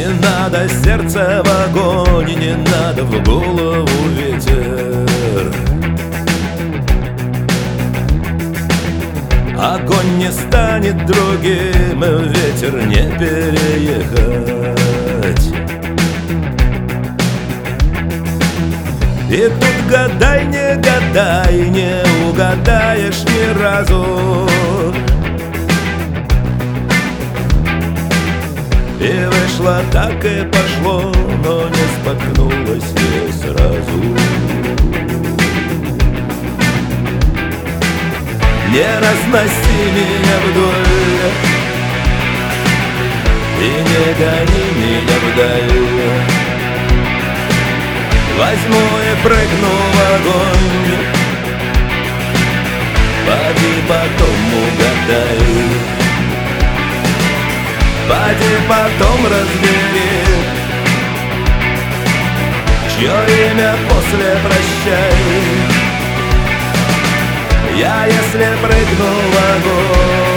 Не надо сердце в огонь, не надо в голову ветер. Огонь не станет другим, ветер не переехать. И тут гадай, не угадаешь ни разу. И вышло так и пошло, но не споткнулось не сразу. Не разноси меня вдоль и не гони меня вдаль. Возьму и прыгну в огонь, поди потом угадай. Поди потом разбери, чье имя после прощай. Я, если прыгну в огонь.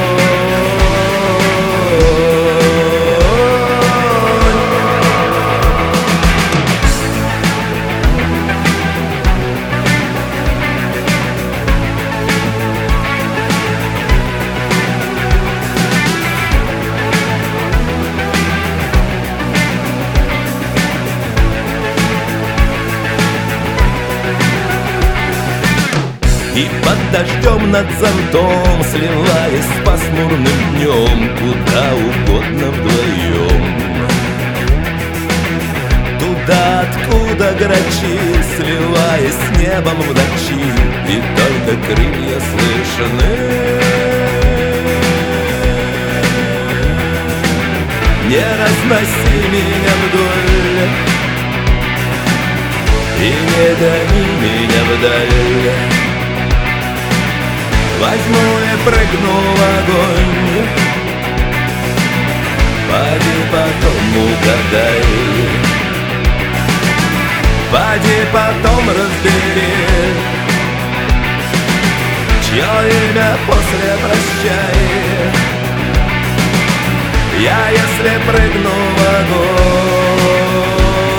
И под дождем над зонтом, сливаясь с пасмурным днем, куда угодно вдвоем. Туда, откуда грачи, сливаясь с небом в ночи, и только крылья слышны. Не разноси меня вдоль и не гони меня вдаль. Возьму и прыгну в огонь, поди потом угадай. Поди потом разбери, чье имя после прощай. Я, если прыгну в огонь.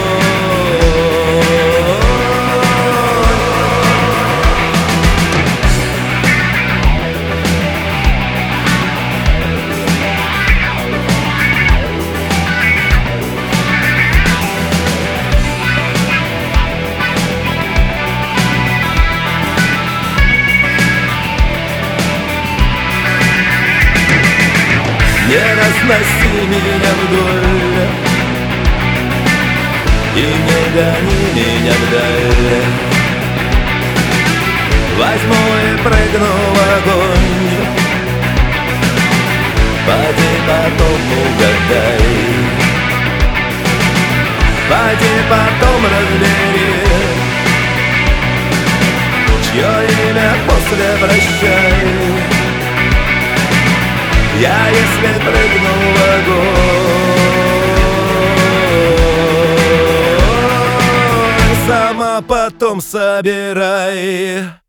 Не разноси меня вдоль и не гони меня вдаль. Возьму и прыгну в огонь, поди потом угадай. Поди потом разбери, чье имя после прощай. Я, если прыгну в огонь, сама потом собирай.